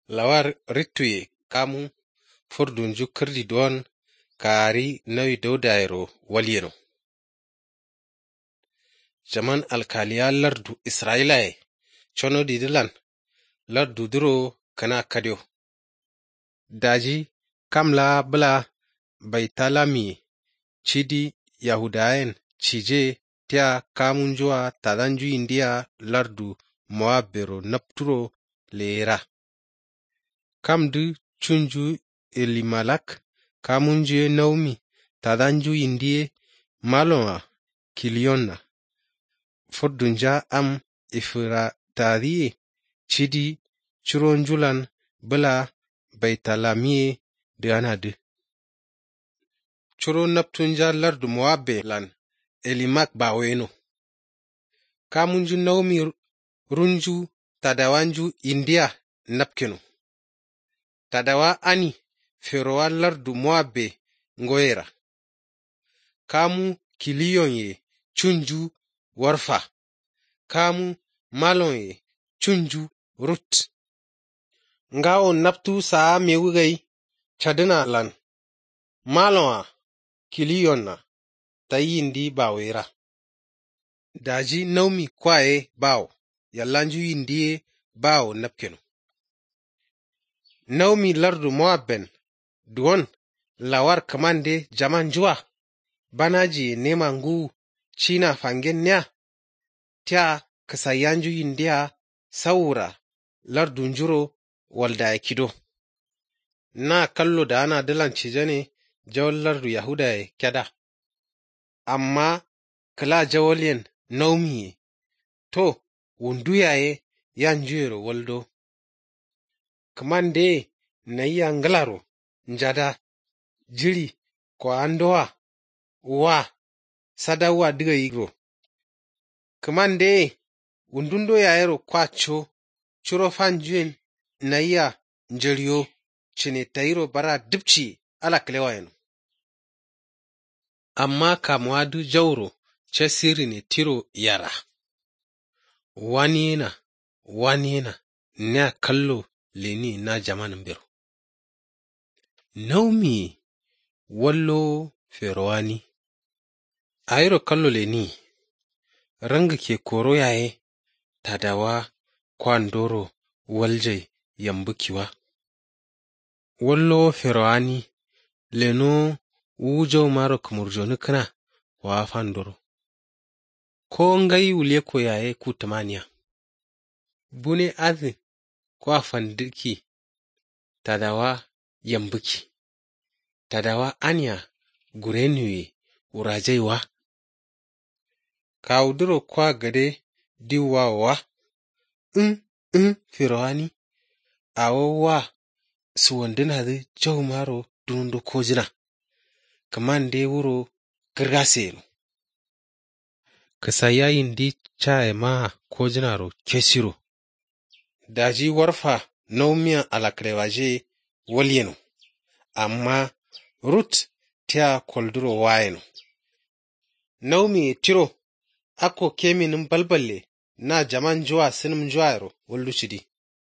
lawar rittuye kamu furdunju kirdi don kaari nawi dawdayro walyeno. Jaman alkaliya lardu Isra'ilaye chono didilan lardu duro kana kadyo. Daji kamla bla baitalami chidi Yahudayen cije tia kamunjua tadanju India lardu Moabero napturo leera. Kamdu chunju Elimalak kamunjue Naomi tadanju Indie malonga Kiliona. Furdunja am Ifratadiye chidi churonjulan bla baitalamiye dianadu. Churo naptunja lardu Moabe lan Elimak baweno. Kamunju Naomi runju tadawanju India napkeno. Tadawa ani ferowa lardu Moabe ngoyera. Kamu Kiliyonye chunju warfa. Kamu malonye chunju rut. Ngao naptu saa mewugai chadina lan. Malonga Kiliyonna tayindi bawera. Daji Naomi kwae baw yalanju Indie baw napkeno. Naomi lardu Moaben duon lawar kamande jaman jua banaji nemangu china fangenya tia kasayanju India saura lardu njuro walda kido. Na kallo da ana dilan cijane jawal lardu Yahudaye kyada. Amma kala jawalyen Naomi to wunduyaye yanjuyero waldo. Kamande na iya ngalaro njada jiri kwa andoa wa sadawa diga igro. Kamande wundundo yaero kwacho churo fanjuen na iya njeriyo chine tairo bara dipchi ala klewayeno. Amma kamwadu jawro chesiri ne tiro yara. Wanina na kallo leni na jamanin biro. Naomi wallo ferowani. Airo kallo leni ranga ke koro yaye tadawa kwandoro waljai yambukiwa. Wallo ferowani leno wujo maro kumurjoni kana wa fandoro. Ko ngai uleko yaye kutamania. Bune azin kwa fandiki tadawa yambuki. Tadawa anya gurenuye urajaiwa. Kauduro kwa gade diwa wa. Ferowani. Awo wa suwandin hadi jau maro dunundo kojina. Kamande wuro girgasero. Kasaya indi chae maa kojinaro kesiro. Daji warfa Naomiya alakrewaje walyeno. Amma Rut tia kolduro wayeno. Naomi tiro ako keminin balballe na jaman jua sinim juaero wallu chidi.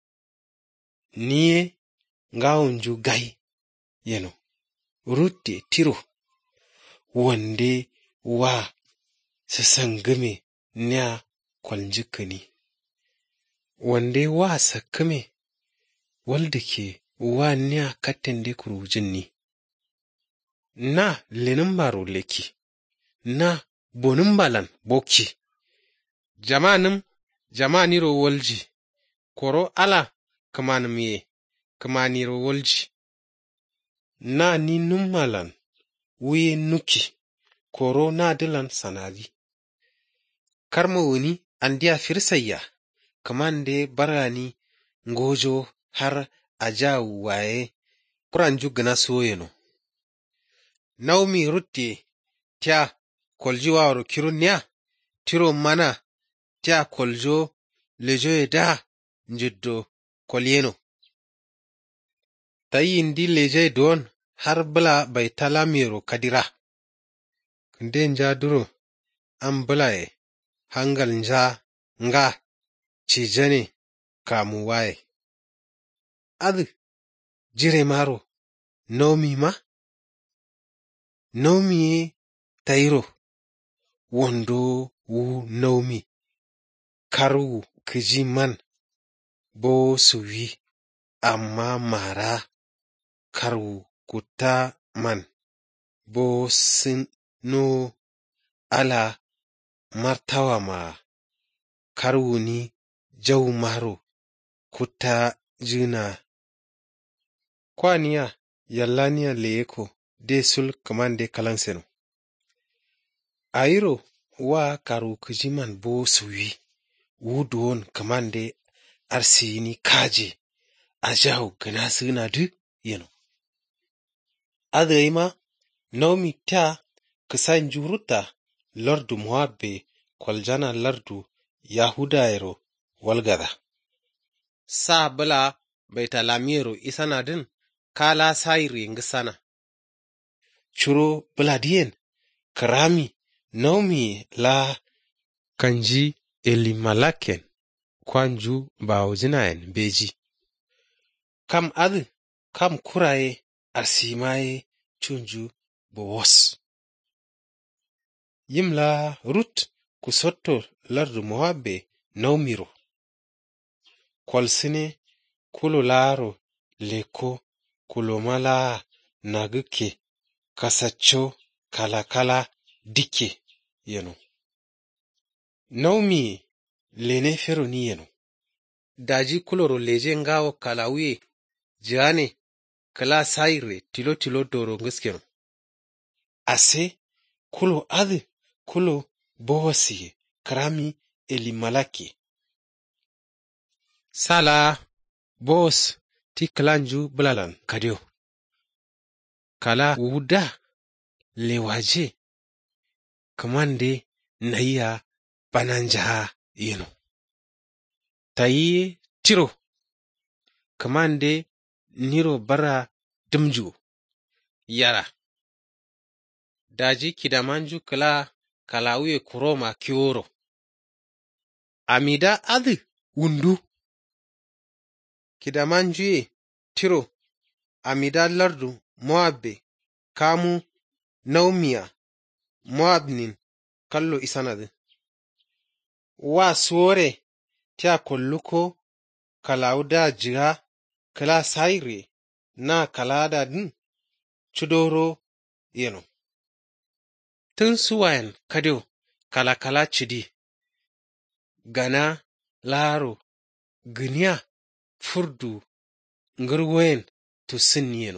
Niye ngaunju gai yeno. Rut tiro wande wa sasangame nya kwaljikani. Wande wa sakame waldake wa nya katende kurujinni. Na lenin baro leki. Na bonin balan boki. Jamaniro walji. Koro ala kamanimiye kamaniro walji. Na ni nummalan wuye nuki. Koro na dilan sanadi. Karma wuni andiya firsayya. Kamande barani ngojo har ajawu waye kuranju gana soyeno. Naomi Rutte tia kolji wawro kirunya tiro mana tia koljo lejo da njiddo kolyeno. Tayi indi leje don har bla baitalamiro kadira. Kende nja duro an blaye hangal nja nga cijane kamu waye. adu jire maro Naomi ma? Naomi tayiro wondo wu Naomi karu kiji man bo suwi amma mara karu kuta man bo sin no ala martawa ma karu ni jau maro kuta jina kwaniya yallaniya leyeko de sul kamande kalanseno ayiro wa karu kijiman bo suwi wuduwon kamande arsini kaje ajau gana suna du yeno adayima Naomi ta kisan juruta lardu Moabbe kwaljana lardu Yahudairo walgada sa bala baitalamiyero isana din kala sayri ngisana churo bladien karami Naomi la kanji Elimalaken kwanju bawjinayen beji kam adu kam kuraye arsimaye chunju bowos yimla Rut kusotto lardu Moabbe Naomiro kwalsine kulo laro leko kulo mala naguke kasacho kala dike yeno Naomi lene fero ni yeno daji kuloro leje ngawo kalawiye jane kala sayre tilo doro ngiskeno ase kulo adu kulo bowasiye karami Elimalaki sala bos ti kalanju bulalan kadeo kala wuda lewaje kamande naiya bananjaha yeno tayiye tiro kamande niro bara dumju yara daji kidamanju kalawiye kuroma kioro amida adu wundu kidamanjuye tiro amida lardu Moabbe kamu Naomiya Moabnin kallo isanadu wa suore tia kolluko kalawda jiga kala sayre na kalada din chudoro yeno tun suwayan kadeo kala chidi gana laro gniya furdu ngirwen tusin yeno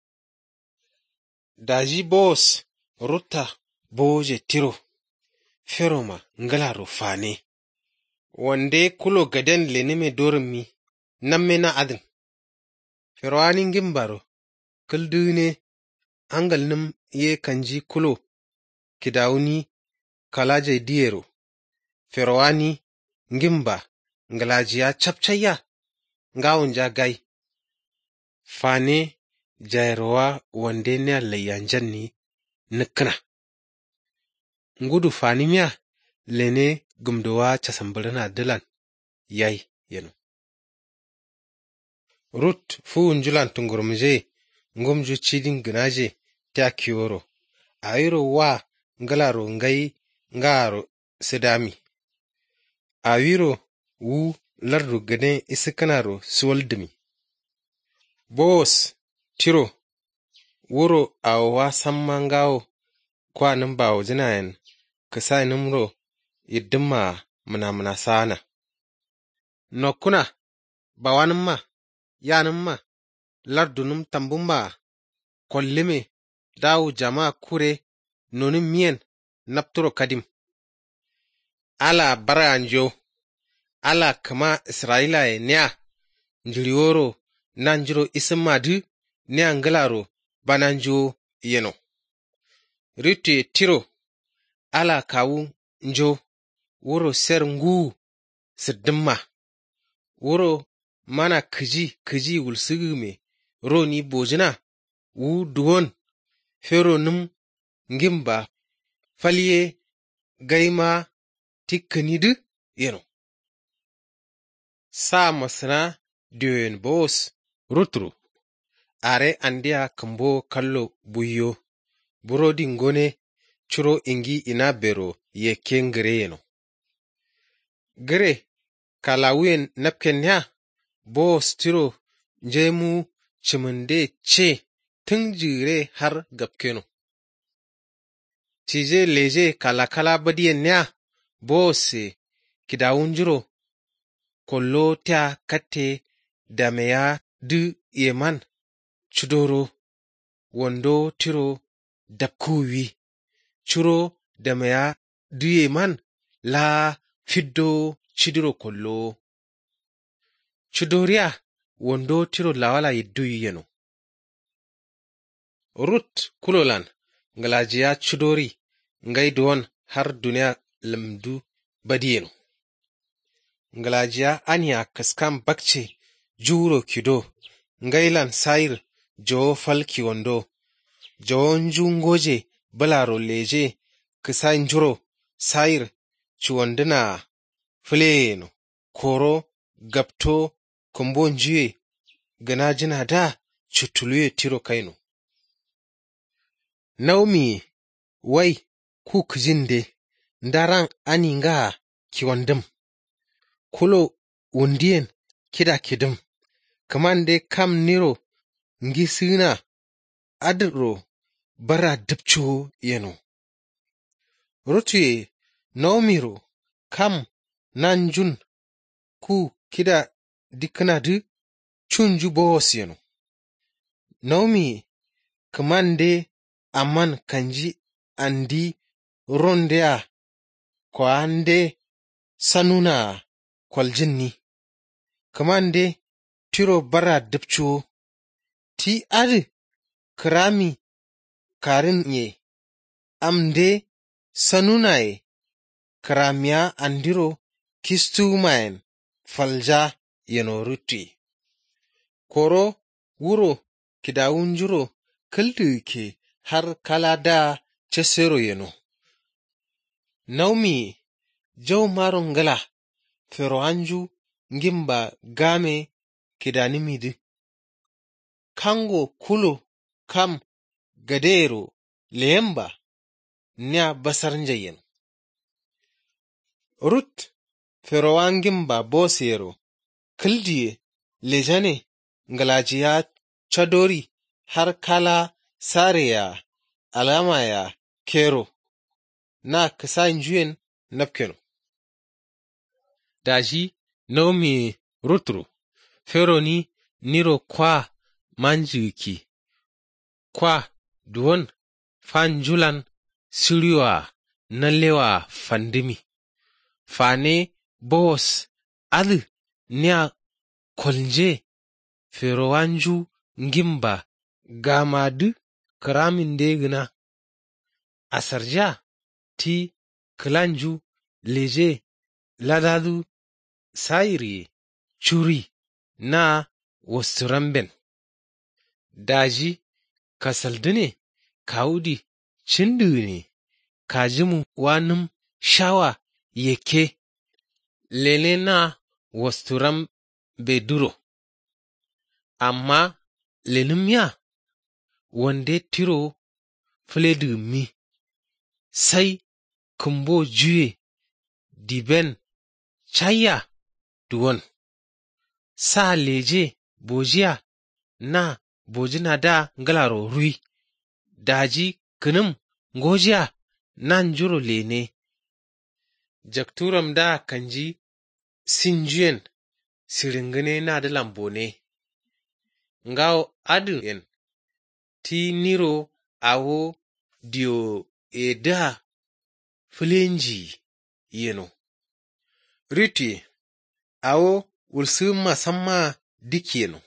daji bos ruta boje tiro feroma ngalaro fane wande kulo gaden lenime dormi namme na adin ferwani ngimbaro kuldune angal nim ye kanji kulo kidawuni kalaje diero ferwani ngimba ngalajiya chapchaya ngawunja gai fane jairowa wande ne layyanjanni nikna ngudu fani miya lene gumdowa casambirina dilan yai yeno Rut fu njulan tungurumje ngumju chidin ginaje ta kioro ayiro wa ngalaro ngai ngaro sidami awiro wu lardu gane isikanaro suwaldimi bos tiro wuro awa sammangawo kwanin bawo jinayen kasa nimro yiddimma muna sana nokuna bawanin ma yanin ma lardunum tambun ma kollime dawo jama'a kure nonin miyen napturo kadim ala baranjo ala kama Israila nea njuliworo nanjiro isimadu nea ngalaro bananjo yeno rite tiro ala kawu njo wuro ser ngu siddimma wuro mana kiji wulsigume roni bojina wu duwon fero num ngimba faliye gaima tikkanidu yeno sa masana diyoyin bos Rutru, are andiya kambo kallo buyo, burodi ngone curo ingi ina bero ye kengere yeno. Gere, kalawuyen napken ya, bo stiro njemu cimunde ce tun jire har gabkeno. Cije leje kala badiyen ya, bo se kidawun jiro, kollo ta kate da meya du yeman, chudoro, wondo tiro dabkuwi, churo da meya du yeman la fiddo chidiro kollo. Chudoriya wondo tiro lawala yiddu yeno. Rut kulolan ngalajiya chudori ngai duwan har duniya lamdu badiyeno. Ngalajiya aniya kaskam bakce juro kido ngailan sair jo falki wondo. Jo njungoje balaro leje kisa njuro sair chuwandina fileno koro gabto kumbo njiye gana jina da chutuluye tiro kaino. Naomi wai ku kujinde ndaran aninga kiwandim. Kulo undiyen kida kidim. Kamande kam niro ngisina adro bara dipcho yeno. Rutuye Naomiro kam nanjun ku kida dikanadu chunju bohos yeno. Naomi kamande aman kanji andi rondea kwa ande sanuna kwaljinni. Kamande tiro bara dipcho ti adi krami karin ye amde sanunaye kramiya andiro kistu mayen falja yeno ruti. Koro wuro kidawun juro kildu ke har kalada cesero yeno. Naomi jau marongala fero anju ngimba game kidanimidi. Kango kulo kam gadero lemba nya basar njayen. Rut fero angimba bosero kildiye lejane ngalajiya chadori har kala sareya alama ya kero na kisa njuyen napkeno. Daji Naomi Rutru fero ni niro kwa manjiki kwa duwon fanjulan siriwa nalewa fandimi. Fane bos adu nya kolje fero wanju ngimba gamadu kramin degina. Asarja ti klanju leje ladadu sairi churi na wasturamben. Daji kasaldine kaudi chindune kajimu wanum shawa yeke lele na wasturam beduro. Amma lelim ya wande tiro fledu mi sai kumbo juye diben chaya duwon. Sa leje bojiya na bojina da ngalaro rui. Daji kinum ngojiya nan juro lene. Jakturam da kanji sinjuyen siringine na da lambone. Ngao adu yen ti niro awo dio eda flenji yeno. Riti awo ulsuma sama dik yeno.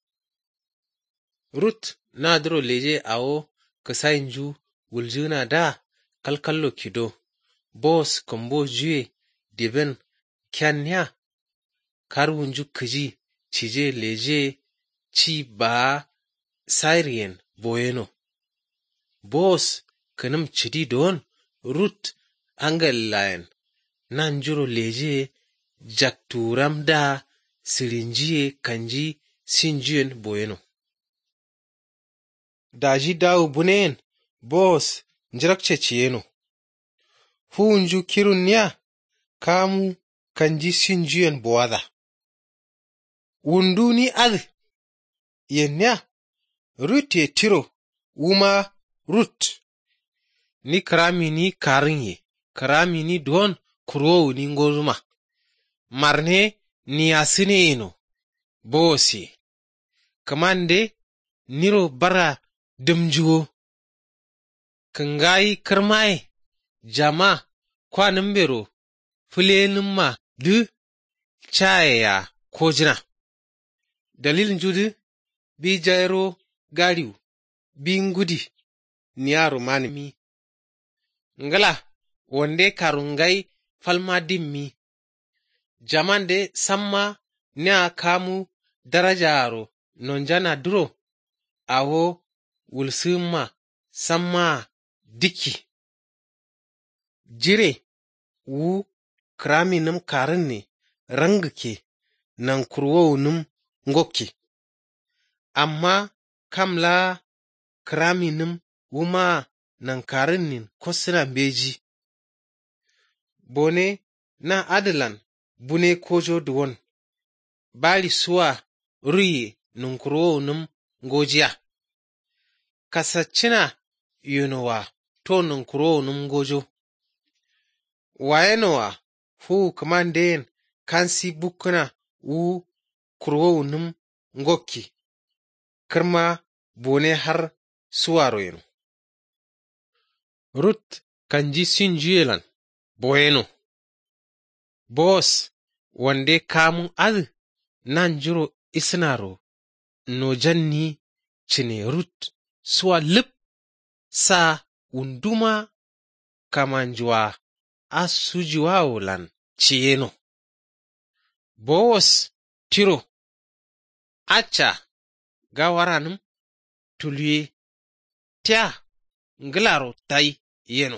Rut na dro leje awo kasainju uljuna da kalkallo kido. Bos kumbo juye diben kyanya karwunju kiji cije leje ci ba sairiyen boyeno. Bos kanum chidi don Rut angalayen nan juro leje jakturam da sirinjiye kanji sinjuyen boyeno. Daji dawu buneyen Boaz njirak ceciyeno. Hunju kirun niya kamu kanji sinjuyen boada. Wundu ni adi yenya Rut ye tiro wuma Rut ni karami ni karin ye karami ni duwan kurowu ni ngozuma marne ni asine eno Boaz ye kamande niro bara dimjuwo kangayi kirmaye jama kwanin bero filenin ma du caye ya kojina dalilin judu bi jairo gariu bi ngudi niyaro manimi ngala wande karungai falma dimmi jamande samma nya kamu darajaro nonjana duro awo wulsumma samma diki jire wu krami num karin ne rangke nan kurwo num ngoki amma kamla krami num wuma nan karin nin kosina beji bone na adalan bune kojo duwon bali suwa ruye nun kurwo num ngojiya kasacina yunowa to nun kurwo num gojo wayenowa fu kamandeyen kansi bukuna wu kurwo num ngoki kirma bone har suwaro yeno. Rut kanji sinjuyelan boyeno. Boaz wande kamun adi nan jiro isnaro no janni cine Rut suwa lip sa unduma kamanjuwa asujuwa lan ciyeno. Boaz tiro acha gawaranum tulye tia ngilaro tai yeno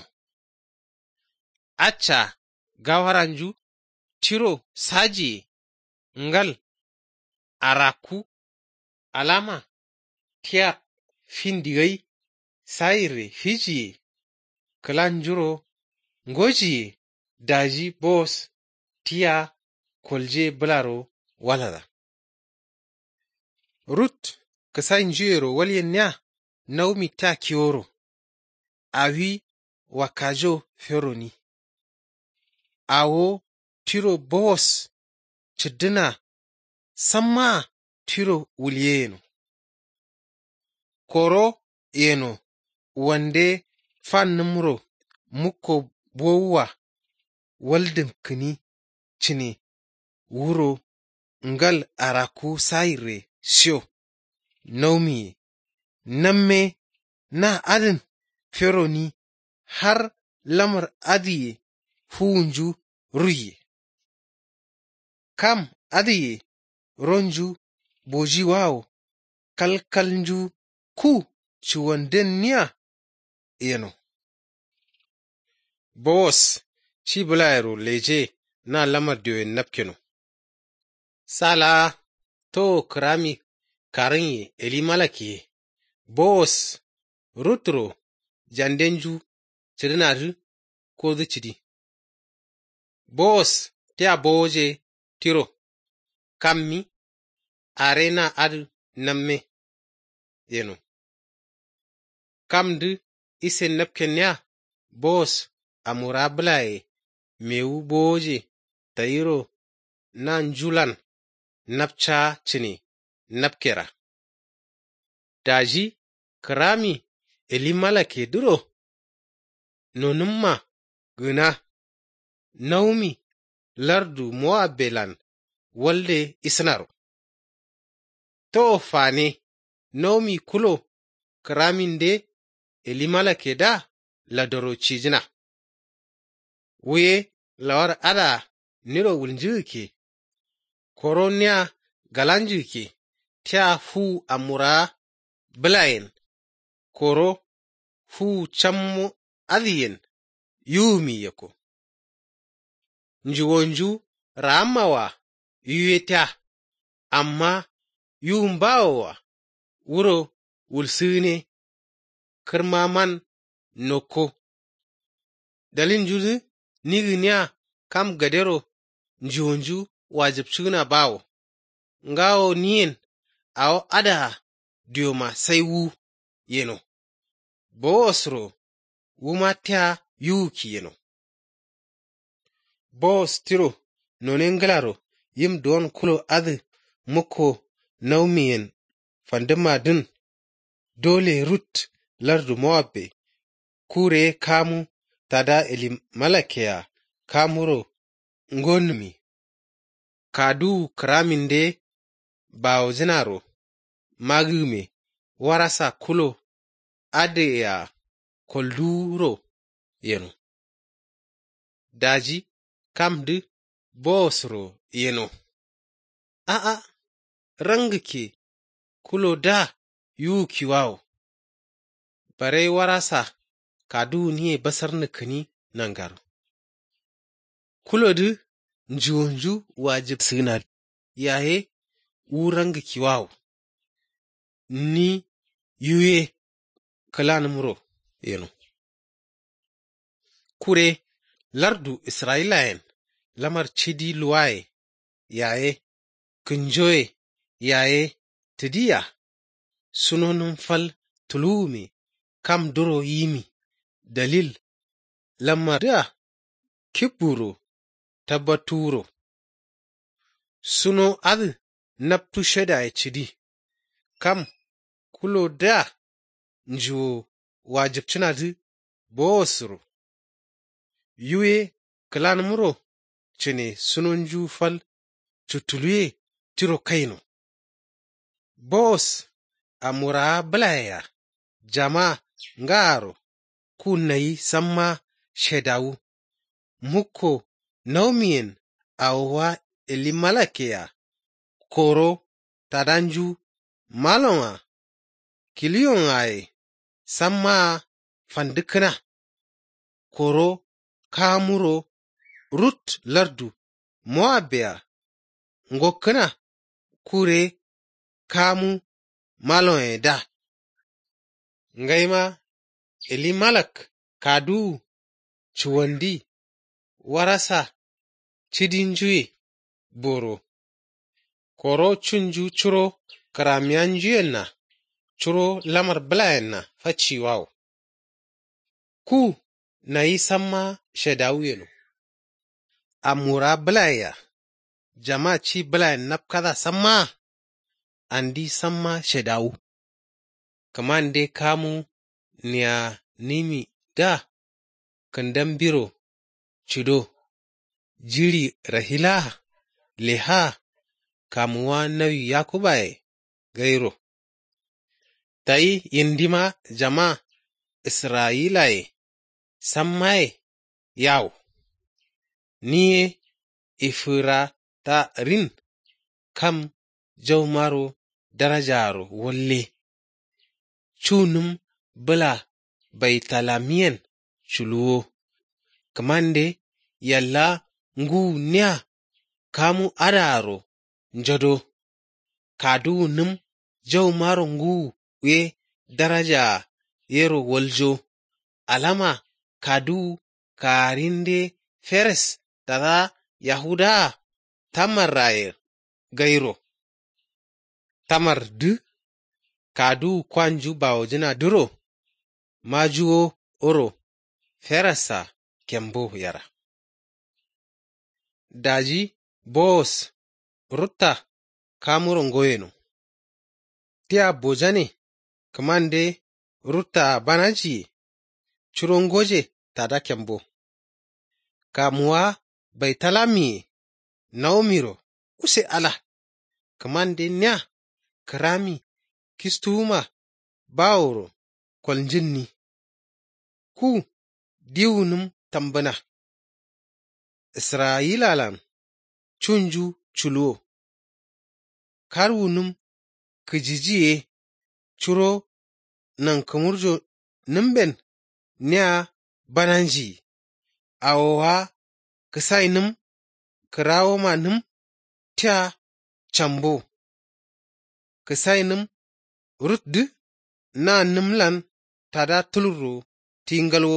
acha gawaranju tiro saji ngal araku alama tia findigai saire fiji kalanjuro ngoji daji Boaz tia kolje blaro walada Rut kasanjiro walyenya Naomi ta kioro awi wakajo feroni awo tiro Boaz chidina samma tiro wulyeno koro yeno wande fannumro muko bowa waldin kini cine wuro ngal araku saire sio Naomi namme na adin feroni har lamar adiye hunju ruye kam adiye ronju boji wawo kalkalju ku ciwanden niya yeno Boaz ci bulayro leje na lamar diyoyin napkino sala to krami karin elimalaki Boaz Rutro jandenju cidinadu ko cidi Boaz tia boje tiro kammi arena adu namme yeno kamdu isen napkenya Boaz amura bulaye mewu boje tayiro nan julan napcha cini napkera daji krami elimalake duro nonumma guna Naomi lardu Moabelan walde isnaro to fane Naomi kulo kraminde elimalake da ladoro cijina wuye lawar ada niro wulnjuke koronia galanjuke tia fu amura blayen koro fu chammo adiyen yumi yako njuwonju ramawa yuyeta amma yuhun bawowa wuro wulsine kirmaman noko dalin juzi niginya kam gadero njonju wajib chuna bawo ngawo nien awo ada dioma sai wu yeno bosro wuma tia yuki yeno bos tiro nonen glaro yim don kulo adi muko naumiyen fandima din dole rut lardu moabbe kure kamu tada Elimeleki kamuro ngonmi kadu kraminde bawo zinaro magume warasa kulo ade ya kolduro yeno daji kamdi bosro yeno rangike kulo da yuki wawo bare warasa kadu niye basar nikini nangaro kulo du njonju wajib sina yahe urangike wawo ni yuye kalan muro yeno kure lardu Isra'ilayen lamar chidi luwaye yaye kunjoye yaye tidiya sunonun fal tulumi kam duro yimi dalil lamar da kiburo tabbaturo suno adi naptu sheda ya chidi kam kulo da njo wajib chinadi bosro yuye kalan muro chine sunonju fal chutuluye tiro kaino bos amura blaya jama ngaro kunayi samma shedawu muko naumiyen awa Elimeleki koro tadanju malonga kiliyon aye samma fandikina koro kamuro rut lardu moabbe ngokina kure kamu malon da ngaima Elimelek kadu chuwandi warasa chidinjuye boro koro chunju churo karamianjuyenna churo lamar blayenna fachi wawo ku nayi samma shedawuyeno amura blaya jama chi blayen napkada samma andi samma shedawu kamande kamu niya nimi da kandan biro chido jiri rahila leha kamuwa nawi yakubaye gairo tai yindima jama Isra'ilaye sammaye yawo niye ifira ta rin kam jawmaro darajaro wolle chunum bula baitalamiyen chuluwo kamande yalla ngu nya kamu adaro njado kadu num jawmaro ngu we daraja yero woljo alama kadu karinde feres tada yahuda tamaraye gairo tamar du kadu kwanju bawojina duro majuo oro ferasa kembo yara daji bos rutta kamuro ngoyeno tia bojane kamande rutta banaji churongoje tada kembo kamuwa baitalami naumiro use ala kamande nya karami kistuma bawro kwaljinni ku diwunum tambana Isra'ilalan chunju chulo karwunum kijijiye churo nan kamurjo nimben nya bananji awowa kisainum kirawo manum tia chambo Kisai nim Rut du na nimlan tada tuluro tingalwo.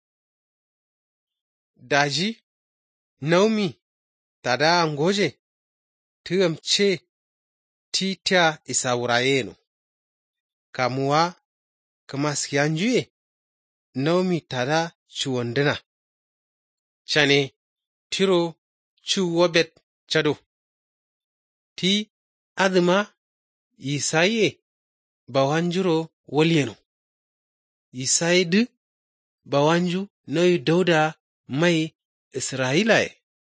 Daji Naomi tada angoje tuamce tita isawurayeno. Kamuwa kamaskiyanjuye Naomi tada chuwondina. Chane tiro chuwobet chado. Ti adima Isaye bawanjuro waliyeno. Isaye du bawanju noy Dauda mai Isra'ilaye.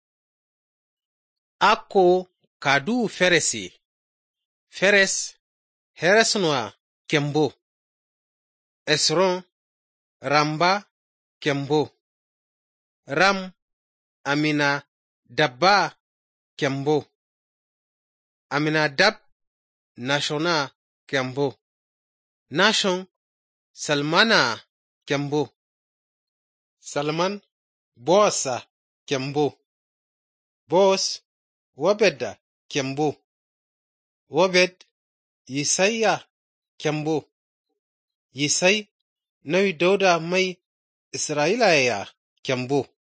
Ako kadu feresi. Feres heresnwa kembo. Esron ramba kembo. Ram amina dabba kembo. Amina dab nashona kembo. Nashon Salmana kembo. Salman Boasa kembo. Boas Wobeda kembo. Wobed Yisaiya kembo. Yisai noy Dauda mai Isra'ilaye kembo.